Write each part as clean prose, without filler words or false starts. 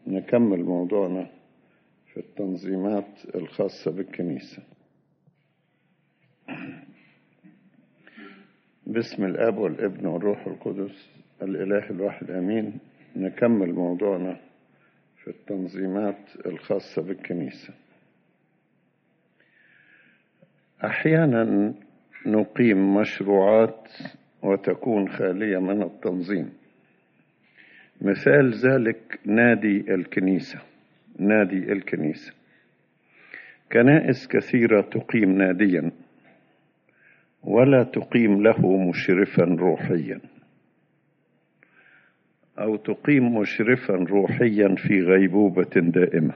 نكمل موضوعنا في التنظيمات الخاصة بالكنيسة. باسم الآب والابن والروح القدس الإله الواحد آمين. نكمل موضوعنا في التنظيمات الخاصة بالكنيسة. أحيانا نقيم مشروعات وتكون خالية من التنظيم. مثال ذلك نادي الكنيسة. كنائس كثيرة تقيم ناديا ولا تقيم له مشرفا روحيا، أو تقيم مشرفا روحيا في غيبوبة دائمة،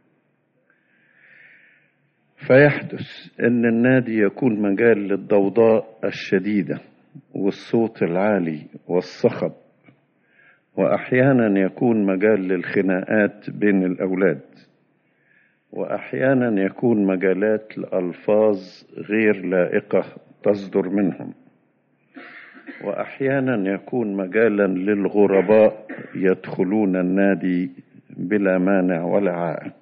فيحدث أن النادي يكون مجال للضوضاء الشديدة والصوت العالي والصخب، وأحيانا يكون مجال للخناقات بين الأولاد، وأحيانا يكون مجالات لألفاظ غير لائقة تصدر منهم، وأحيانا يكون مجالا للغرباء يدخلون النادي بلا مانع ولا عائق،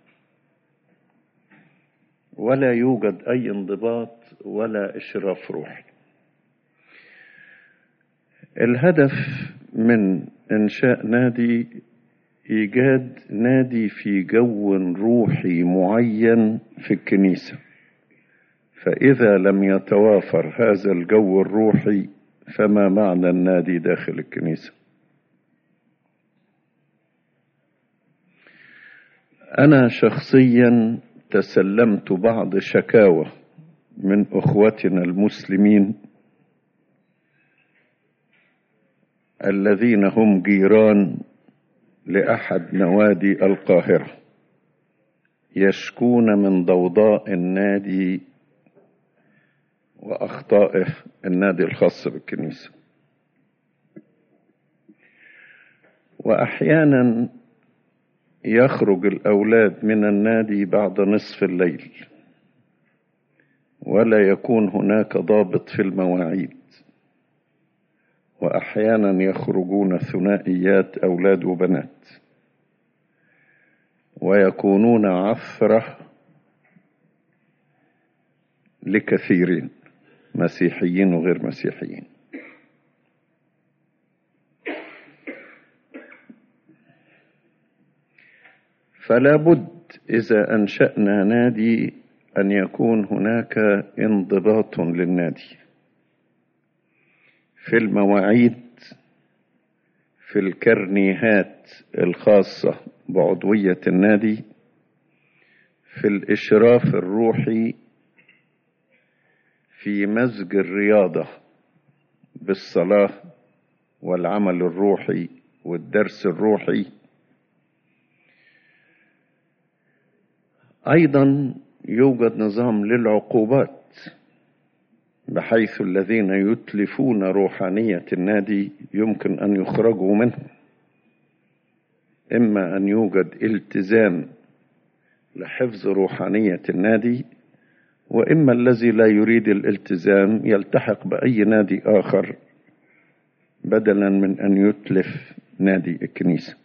ولا يوجد أي انضباط ولا إشراف روحي. الهدف من إنشاء نادي إيجاد نادي في جو روحي معين في الكنيسة، فإذا لم يتوافر هذا الجو الروحي فما معنى النادي داخل الكنيسة؟ أنا شخصيا تسلمت بعض شكاوى من أخوتنا المسلمين الذين هم جيران لأحد نوادي القاهرة، يشكون من ضوضاء النادي وأخطائه النادي الخاص بالكنيسة. وأحيانا يخرج الأولاد من النادي بعد نصف الليل، ولا يكون هناك ضابط في المواعيد، وأحيانا يخرجون ثنائيات أولاد وبنات، ويكونون عثرة لكثيرين مسيحيين وغير مسيحيين. فلا بد إذا أنشأنا نادي أن يكون هناك انضباط للنادي في المواعيد، في الكرنيهات الخاصة بعضوية النادي، في الإشراف الروحي، في مزج الرياضة بالصلاة والعمل الروحي والدرس الروحي. أيضا يوجد نظام للعقوبات، بحيث الذين يتلفون روحانية النادي يمكن أن يخرجوا منه، إما أن يوجد التزام لحفظ روحانية النادي، وإما الذي لا يريد الالتزام يلتحق بأي نادي آخر بدلا من أن يتلف نادي الكنيسة.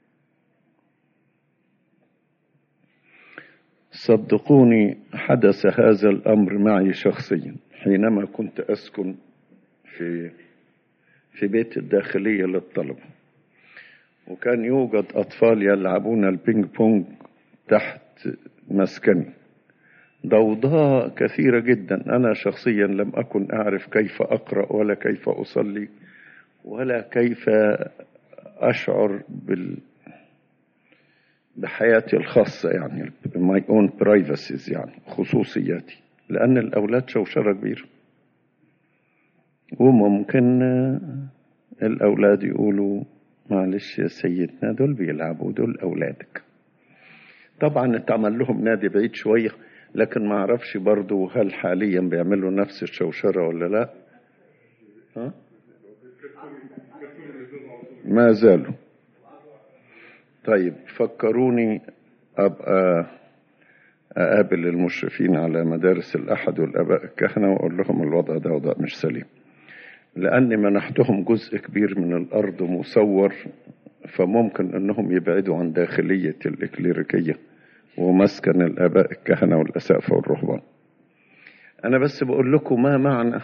صدقوني حدث هذا الأمر معي شخصيا حينما كنت أسكن في بيت الداخلية للطلبة، وكان يوجد أطفال يلعبون البينج بونج تحت مسكني، ضوضاء كثيرة جدا. أنا شخصيا لم أكن أعرف كيف أقرأ ولا كيف أصلي ولا كيف أشعر بحياتي الخاصة، يعني my own privacies، يعني خصوصياتي، لأن الأولاد شوشرة كبيرة، وممكن الأولاد يقولوا معلش يا سيدنا دول بيلعبوا، دول أولادك. طبعا اتعمل لهم نادي بعيد شوية، لكن ما أعرفش برضو هل حاليا بيعملوا نفس الشوشرة ولا لا. ما زالوا. طيب فكروني أبقى أقابل المشرفين على مدارس الأحد والأباء الكهنة وأقول لهم الوضع ده وضع مش سليم. لأني منحتهم جزء كبير من الأرض مصور، فممكن أنهم يبعدوا عن داخلية الإكليريكية ومسكن الآباء الكهنة والأساقفة والرهبان. أنا بس بقول لكم ما معنى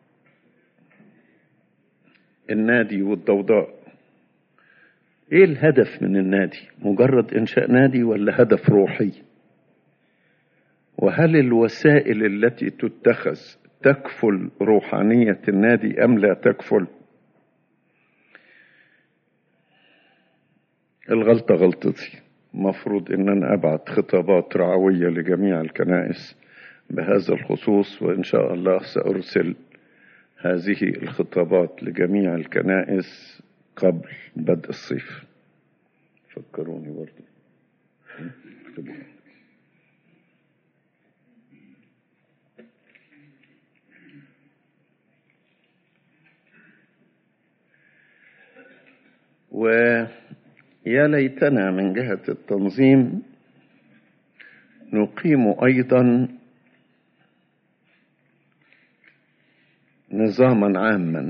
النادي والضوضاء. إيه الهدف من النادي؟ مجرد إنشاء نادي ولا هدف روحي؟ وهل الوسائل التي تتخذ تكفل روحانية النادي أم لا تكفل؟ الغلطة غلطتي. مفروض ان انا ابعت خطابات رعوية لجميع الكنائس بهذا الخصوص، وان شاء الله سارسل هذه الخطابات لجميع الكنائس قبل بدء الصيف. فكروني برضو. ويا ليتنا من جهة التنظيم نقيم أيضا نظاما عاما،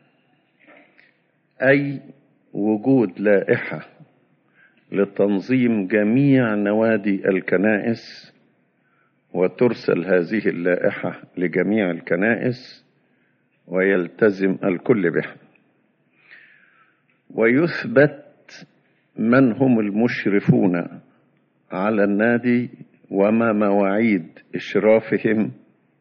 أي وجود لائحة لتنظيم جميع نوادي الكنائس، وترسل هذه اللائحة لجميع الكنائس ويلتزم الكل بها، ويثبت من هم المشرفون على النادي وما مواعيد إشرافهم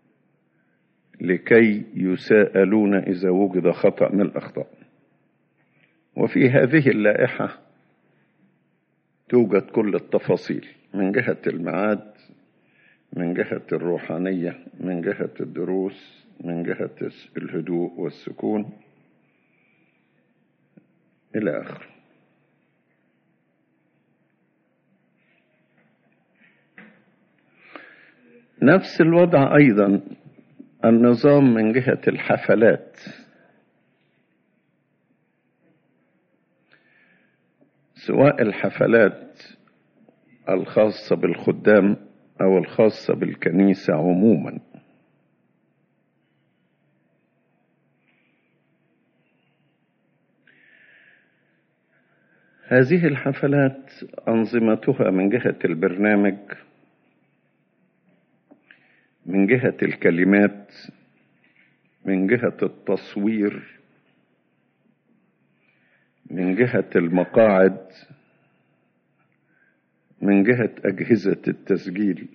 لكي يساءلون إذا وجد خطأ من الأخطاء. وفي هذه اللائحة توجد كل التفاصيل من جهة الميعاد، من جهة الروحانية، من جهة الدروس، من جهة الهدوء والسكون إلى آخره. نفس الوضع أيضا النظام من جهة الحفلات، سواء الحفلات الخاصة بالخدام أو الخاصة بالكنيسة عموما. هذه الحفلات أنظمتها من جهة البرنامج، من جهة الكلمات، من جهة التصوير، من جهة المقاعد، من جهة أجهزة التسجيل.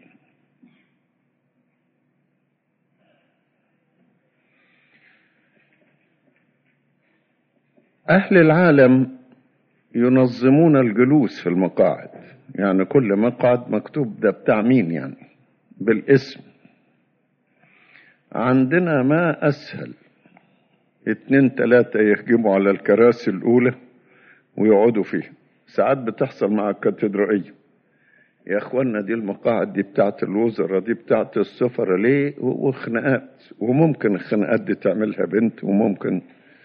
أهل العالم ينظمون الجلوس في المقاعد، يعني كل مقعد مكتوب ده بتاع مين، يعني بالاسم. عندنا ما أسهل، 2 3 يهجموا على الكراسي الأولى ويقعدوا فيها. ساعات بتحصل مع الكاتدرائية، يا اخوانا دي المقاعد دي بتاعت الوزراء، دي بتاعت السفراء، ليه؟ وخناقات. وممكن الخناقات دي تعملها بنت، وممكن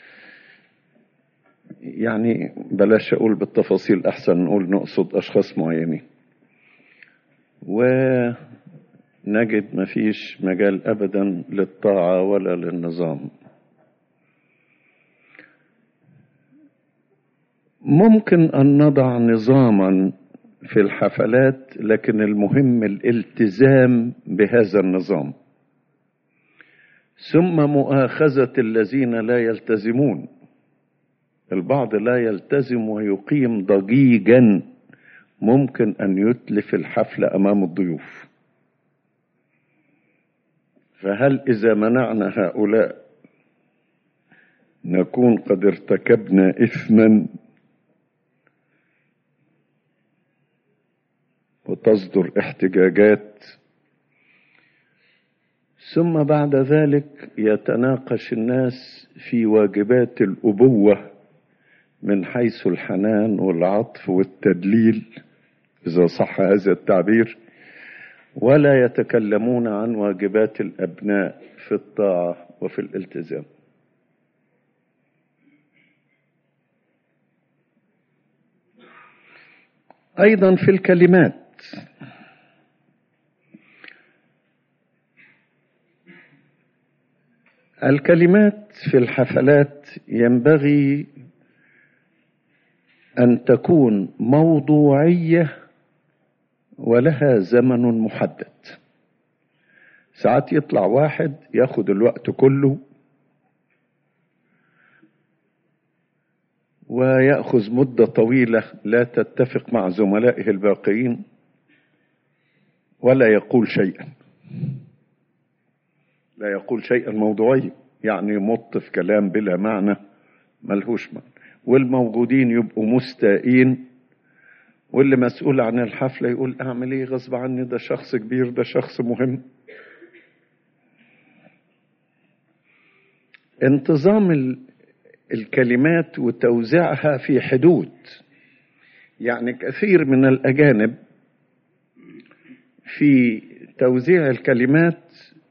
يعني بلاش اقول بالتفاصيل، احسن نقول نقصد اشخاص معينين. ونجد مفيش مجال ابدا للطاعة ولا للنظام. ممكن ان نضع نظاما في الحفلات، لكن المهم الالتزام بهذا النظام، ثم مؤاخذة الذين لا يلتزمون. البعض لا يلتزم ويقيم ضجيجا ممكن أن يتلف الحفلة أمام الضيوف. فهل إذا منعنا هؤلاء نكون قد ارتكبنا إثما وتصدر احتجاجات؟ ثم بعد ذلك يتناقش الناس في واجبات الأبوة من حيث الحنان والعطف والتدليل، إذا صح هذا التعبير، ولا يتكلمون عن واجبات الأبناء في الطاعة وفي الالتزام. أيضا في الكلمات، الكلمات في الحفلات ينبغي أن تكون موضوعية ولها زمن محدد. ساعات يطلع واحد ياخد الوقت كله ويأخذ مدة طويلة لا تتفق مع زملائه الباقيين ولا يقول شيئا، لا يقول شيئا موضوعي، يعني يمط في كلام بلا معنى ملهوش معنى، والموجودين يبقوا مستائين، واللي مسؤول عن الحفلة يقول أعمل إيه غصب عني، ده شخص كبير، ده شخص مهم. انتظام الكلمات وتوزيعها في حدود، يعني كثير من الأجانب في توزيع الكلمات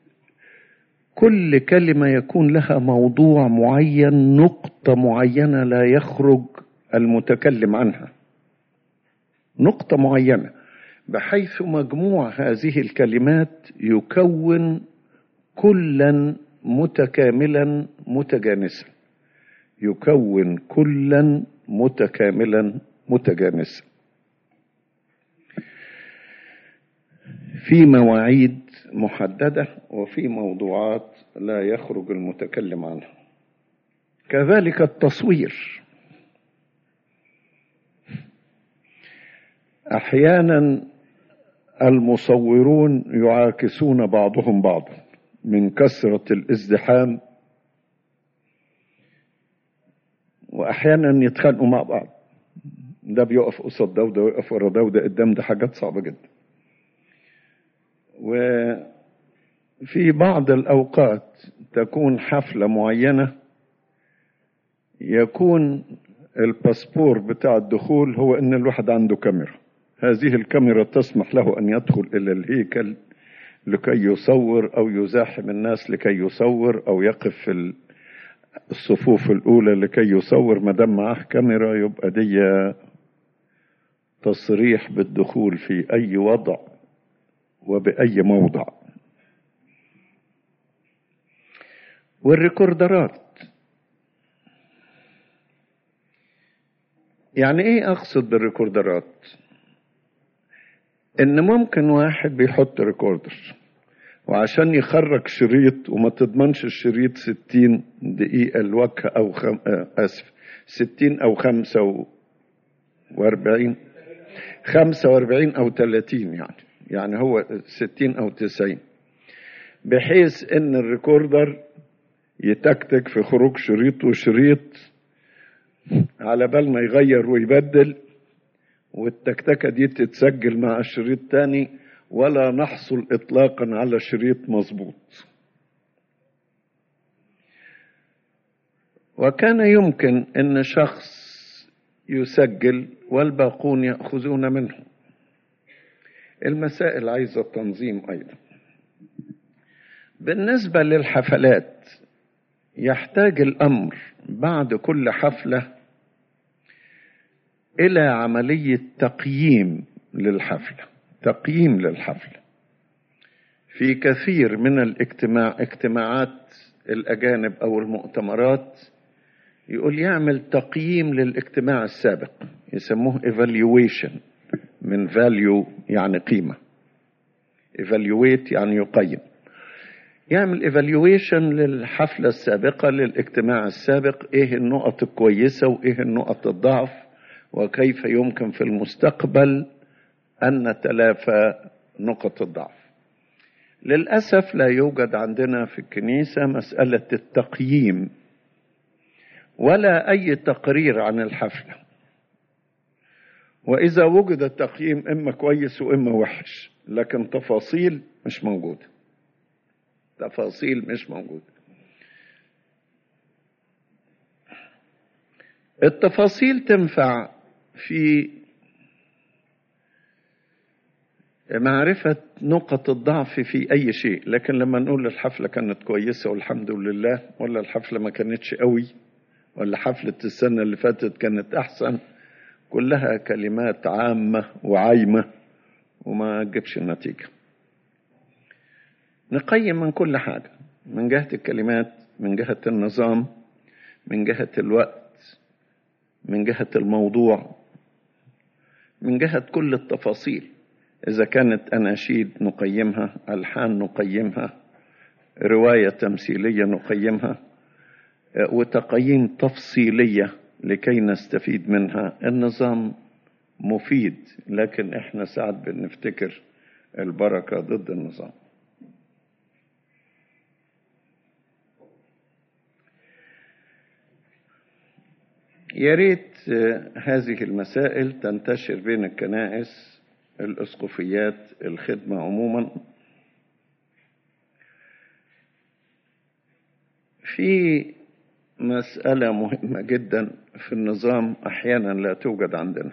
كل كلمة يكون لها موضوع معين، نقطة معينة لا يخرج المتكلم عنها، نقطة معينة، بحيث مجموع هذه الكلمات يكون كلا متكاملا متجانسا، يكون كلا متكاملا متجانسا في مواعيد محددة وفي موضوعات لا يخرج المتكلم عنها. كذلك التصوير، أحيانا المصورون يعاكسون بعضهم بعضا من كثرة الازدحام، وأحيانا يتخانقوا مع بعض، ده بيقف قصاد ده وده يقف ورا ده وده قدام، ده حاجات صعبة جدا. وفي بعض الأوقات تكون حفلة معينة يكون الباسبور بتاع الدخول هو إن الواحد عنده كاميرا، هذه الكاميرا تسمح له أن يدخل إلى الهيكل لكي يصور أو يزاحم الناس لكي يصور أو يقف في الصفوف الأولى لكي يصور. ما دام معاه كاميرا يبقى دي تصريح بالدخول في أي وضع وبأي موضع. والريكوردرات، يعني ايه اقصد بالريكوردرات؟ ان ممكن واحد بيحط ريكوردر وعشان يخرج شريط وما تضمنش الشريط 60 دقيقة الوجه او 60 او 45 او 30، يعني هو 60 او 90، بحيث ان الريكوردر يتكتك في خروج شريط وشريط على بال ما يغير ويبدل، والتكتكة دي تتسجل مع الشريط تاني ولا نحصل اطلاقا على شريط مظبوط. وكان يمكن ان شخص يسجل والباقون يأخذون منه. المسائل عايزة تنظيم ايضا. بالنسبة للحفلات يحتاج الامر بعد كل حفلة الى عملية تقييم للحفلة، تقييم للحفلة. في كثير من اجتماعات الاجانب او المؤتمرات يقول يعمل تقييم للاجتماع السابق، يسموه evaluation، من value يعني قيمة، evaluate يعني يقيم، يعمل evaluation للحفلة السابقة للاجتماع السابق، ايه النقط الكويسة وايه النقط الضعف، وكيف يمكن في المستقبل أن نتلافى نقط الضعف. للأسف لا يوجد عندنا في الكنيسة مسألة التقييم ولا أي تقرير عن الحفلة، وإذا وجد التقييم إما كويس وإما وحش، لكن تفاصيل مش موجودة، تفاصيل مش موجودة. التفاصيل تنفع في معرفة نقط الضعف في أي شيء، لكن لما نقول الحفلة كانت كويسة والحمد لله، ولا الحفلة ما كانتش قوي، ولا حفلة السنة اللي فاتت كانت أحسن، كلها كلمات عامة وعايمة وما تجيبش النتيجة. نقيم من كل حاجة، من جهة الكلمات، من جهة النظام، من جهة الوقت، من جهة الموضوع، من جهة كل التفاصيل. إذا كانت أناشيد نقيمها، ألحان نقيمها، رواية تمثيلية نقيمها، وتقييم تفصيلية لكي نستفيد منها. النظام مفيد، لكن احنا ساعات بنفتكر البركة ضد النظام. يا ريت هذه المسائل تنتشر بين الكنائس، الأسقفيات، الخدمة عموما. في مسألة مهمة جدا في النظام أحيانا لا توجد عندنا،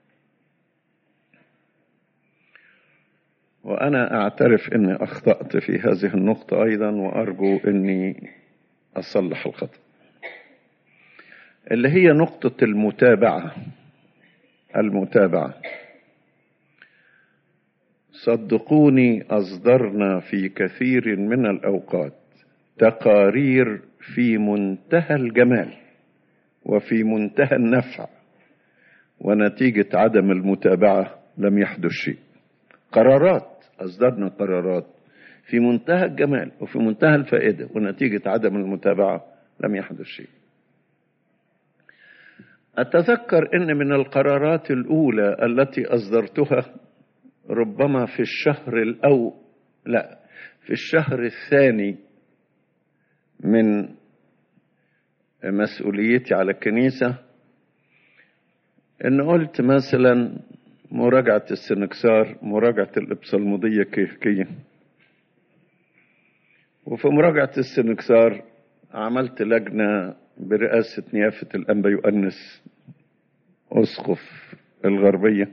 وأنا أعترف أني أخطأت في هذه النقطة أيضا، وأرجو أني أصلح الخطأ، اللي هي نقطة المتابعة. صدقوني، أصدرنا في كثير من الأوقات تقارير في منتهى الجمال وفي منتهى النفع، ونتيجة عدم المتابعة لم يحدث شيء. أصدرنا قرارات في منتهى الجمال وفي منتهى الفائدة، ونتيجة عدم المتابعة لم يحدث شيء. أتذكر أن من القرارات الأولى التي أصدرتها ربما في الشهر الثاني من مسؤوليتي على الكنيسة، أن قلت مثلا مراجعة السنكسار، مراجعة الإبصالمودية كيهكية. وفي مراجعة السنكسار عملت لجنة برئاسة نيافة الأنبا يؤنس أسقف الغربية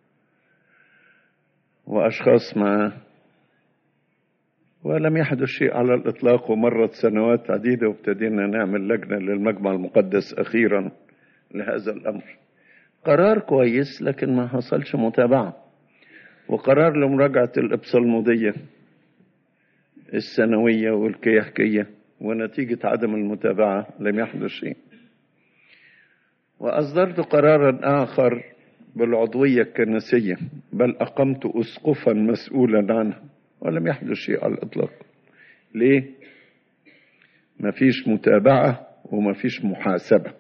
وأشخاص معه، ولم يحدث شيء على الإطلاق. ومرت سنوات عديدة وابتدينا نعمل لجنة للمجمع المقدس أخيرا لهذا الأمر. قرار كويس، لكن ما حصلش متابعة. وقرار لمراجعة الإبصالمودية السنوية والكيهكية، ونتيجة عدم المتابعة لم يحدث شيء. وأصدرت قرارا آخر بالعضوية الكنسية، بل أقمت أسقفا مسؤولا عنها، ولم يحدث شيء على الإطلاق. ليه؟ مفيش متابعة ومفيش محاسبة.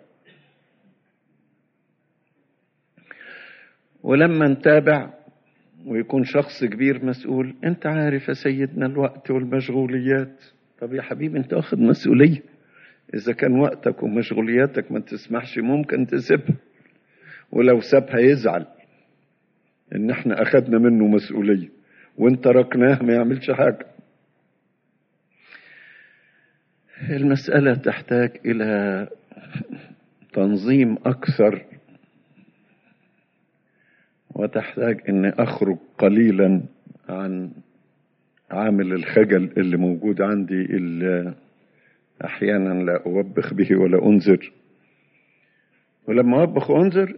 ولما نتابع ويكون شخص كبير مسؤول، انت عارف يا سيدنا الوقت والمشغوليات. طب يا حبيبي، انت واخد مسؤولية، اذا كان وقتك ومشغولياتك ما تسمحش ممكن تسيبها، ولو سابها يزعل ان احنا اخدنا منه مسؤولية وانت تركناه ما يعملش حاجة. المسألة تحتاج الى تنظيم اكثر، وتحتاج اني اخرج قليلا عن عامل الخجل اللي موجود عندي، اللي احيانا لا اوبخ به ولا انذر. ولما اوبخ وانذر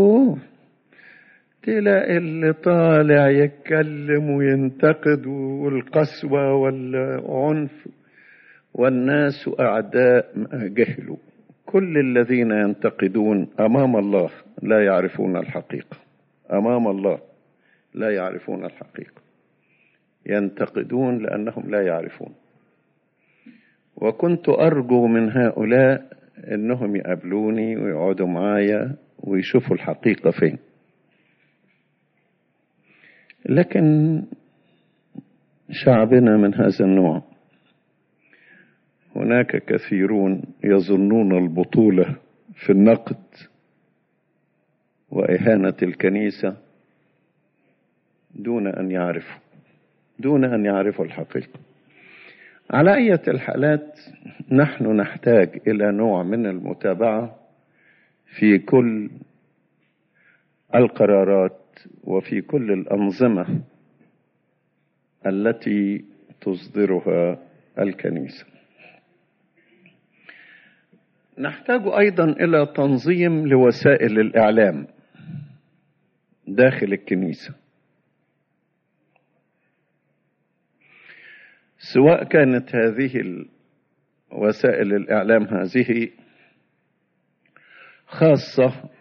تلاقي اللي طالع يتكلم وينتقد، والقسوة والعنف، والناس اعداء جهلوا. كل الذين ينتقدون امام الله لا يعرفون الحقيقة. أمام الله لا يعرفون الحقيقة، ينتقدون لأنهم لا يعرفون. وكنت أرجو من هؤلاء أنهم يقابلوني ويقعدوا معايا ويشوفوا الحقيقة فين. لكن شعبنا من هذا النوع. هناك كثيرون يظنون البطولة في النقد وإهانة الكنيسة دون أن يعرفوا الحقيقة. على أي الحالات، نحن نحتاج إلى نوع من المتابعة في كل القرارات وفي كل الأنظمة التي تصدرها الكنيسة. نحتاج أيضا إلى تنظيم لوسائل الإعلام داخل الكنيسة، سواء كانت هذه وسائل الإعلام هذه، خاصة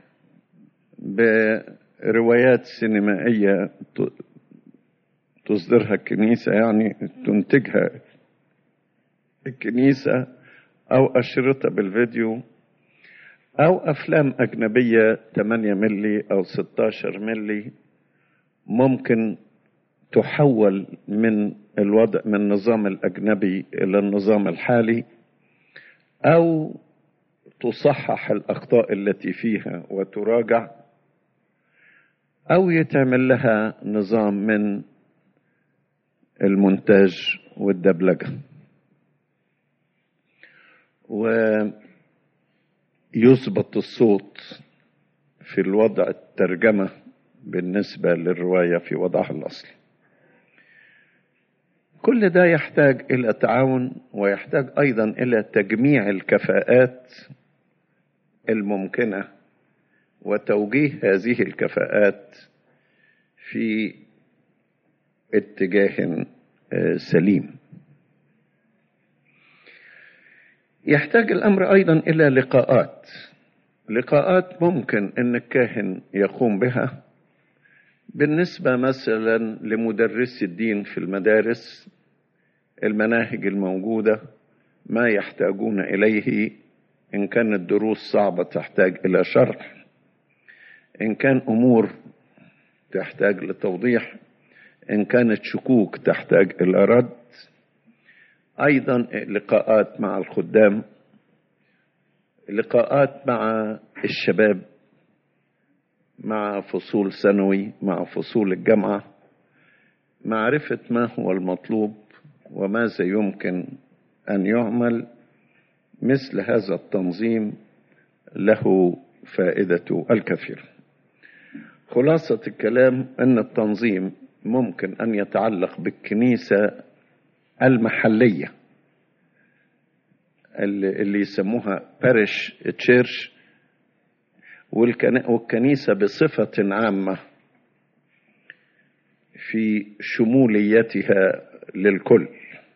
بروايات سينمائية تصدرها الكنيسة، يعني تنتجها الكنيسة، أو أشرطة بالفيديو، أو أفلام أجنبية 8 ملي أو 16 ملي، ممكن تحول من النظام الأجنبي إلى النظام الحالي، أو تصحح الأخطاء التي فيها وتراجع، أو يتعمل لها نظام من المونتاج والدبلجة، ويظبط الصوت في الوضع الترجمة بالنسبة للرواية في وضعها الأصلي. كل ده يحتاج إلى تعاون، ويحتاج أيضا إلى تجميع الكفاءات الممكنة وتوجيه هذه الكفاءات في اتجاه سليم. يحتاج الأمر أيضا إلى لقاءات ممكن أن الكاهن يقوم بها، بالنسبة مثلا لمدرسي الدين في المدارس، المناهج الموجودة، ما يحتاجون إليه، إن كانت دروس صعبة تحتاج إلى شرح، إن كان أمور تحتاج لتوضيح، إن كانت شكوك تحتاج إلى رد. أيضا لقاءات مع الخدام، لقاءات مع الشباب، مع فصول ثانوي، مع فصول الجامعة، معرفة ما هو المطلوب وماذا يمكن أن يعمل. مثل هذا التنظيم له فائدته الكثيرة. خلاصة الكلام أن التنظيم ممكن أن يتعلق بالكنيسة المحلية اللي يسموها باريش تشيرش، والكنيسة بصفة عامة في شموليتها للكل.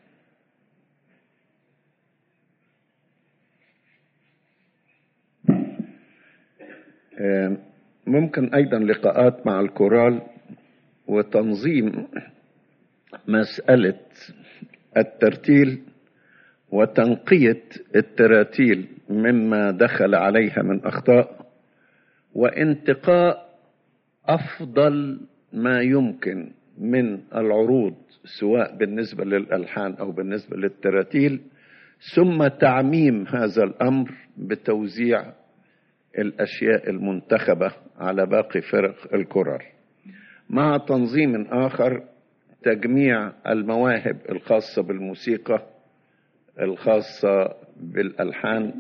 ممكن أيضا لقاءات مع الكورال، وتنظيم مسألة الترتيل وتنقية التراتيل مما دخل عليها من أخطاء، وانتقاء أفضل ما يمكن من العروض، سواء بالنسبة للألحان أو بالنسبة للتراتيل، ثم تعميم هذا الأمر بتوزيع الأشياء المنتخبة على باقي فرق الكورال. مع تنظيم آخر تجميع المواهب الخاصة بالموسيقى، الخاصة بالألحان،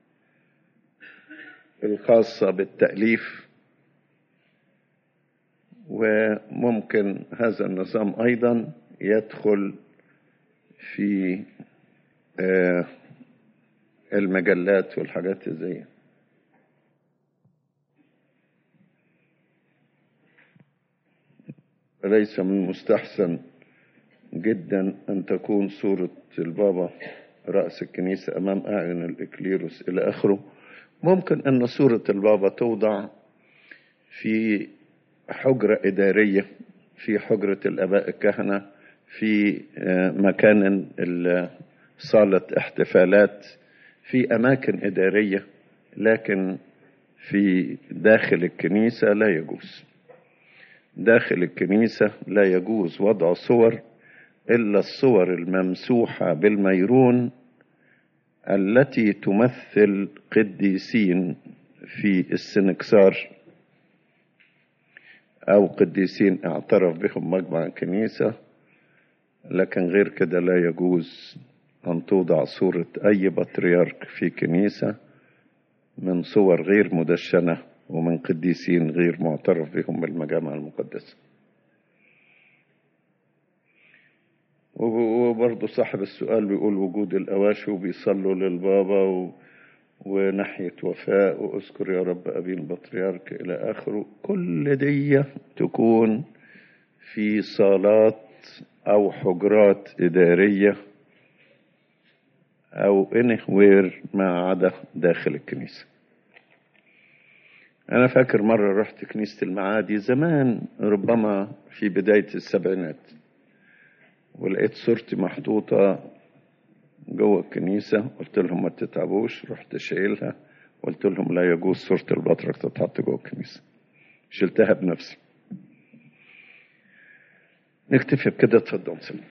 الخاصة بالتأليف. وممكن هذا النظام أيضا يدخل في المجلات والحاجات زي. ليس من المستحسن جدا أن تكون صورة البابا رأس الكنيسة أمام أعين الإكليروس إلى آخره. ممكن أن صورة البابا توضع في حجرة إدارية، في حجرة الآباء الكهنة، في مكان صالة احتفالات، في أماكن إدارية، لكن في داخل الكنيسة لا يجوز. داخل الكنيسة لا يجوز وضع صور إلا الصور الممسوحة بالميرون التي تمثل قديسين في السنكسار أو قديسين اعترف بهم مجمع الكنيسة، لكن غير كده لا يجوز أن توضع صورة أي بطريرك في كنيسة من صور غير مدشنة ومن قديسين غير معترف بهم بالمجامع المقدسة. وبرضه صاحب السؤال بيقول وجود الأواشي وبيصلوا للبابا وناحية وفاء وأذكر يا رب أبي البطريرك إلى آخره. كل دي تكون في صالات أو حجرات إدارية أو anywhere ما عدا داخل الكنيسة. أنا فاكر مرة رحت كنيسة المعادي زمان، ربما في بداية السبعينات، ولقيت صورتي محطوطة جوه الكنيسة. قلت لهم ما تتعبوش، رحت شايلها، قلت لهم لا يجوز صورة البطرك تتحط جوه الكنيسة، شلتها بنفسي. نكتفي بكده، اتفضل.